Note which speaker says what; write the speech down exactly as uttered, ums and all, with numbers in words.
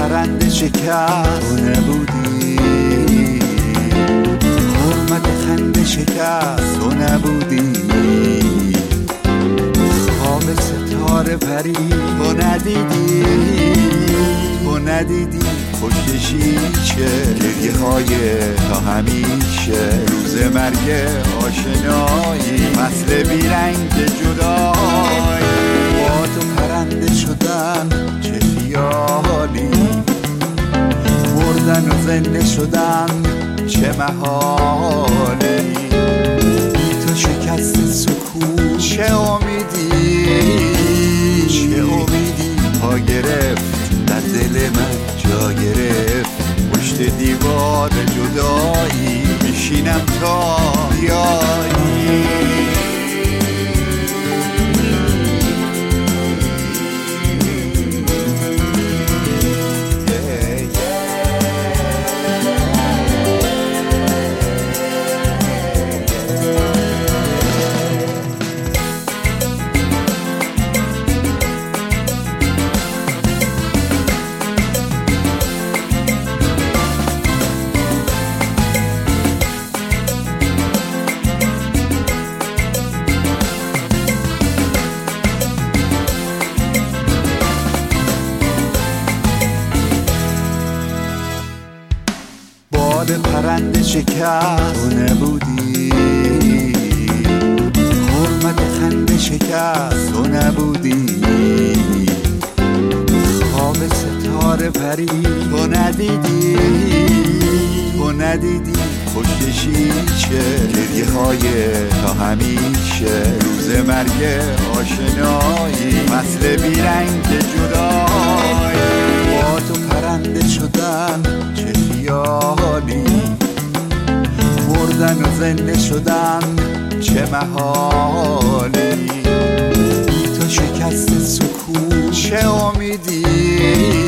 Speaker 1: پرنده شکر تو نبودی، حرمت خنده شکر تو نبودی، خواب ستاره پری تو ندیدی، تو ندیدی پشت شیشه گریه های تا همیشه، روز مرگ آشنایی فصل بیرنگ جدایی، با تو پرنده شدن چه خیالی، مردن و زنده شدن چه محالی، بی تو شکست سکون چه امیدی، چه امیدی پا گرفت در دل من جا گرفت، پشت دیوار جدایی میشینم تا بیایی. باد پرنده شکر تو نبودی، حرمت خنده شکر تو نبودی، خواب ستاره پری تو ندیدی، تو ندیدی پشت شیشه گریه های تا همیشه، روز مرگ آشنایی فصل بیرنگ جدایی، با تو پرنده شدن چه خیالی، مردن و زنده شدن چه محالی، بی تو شکست سکون چه امیدی،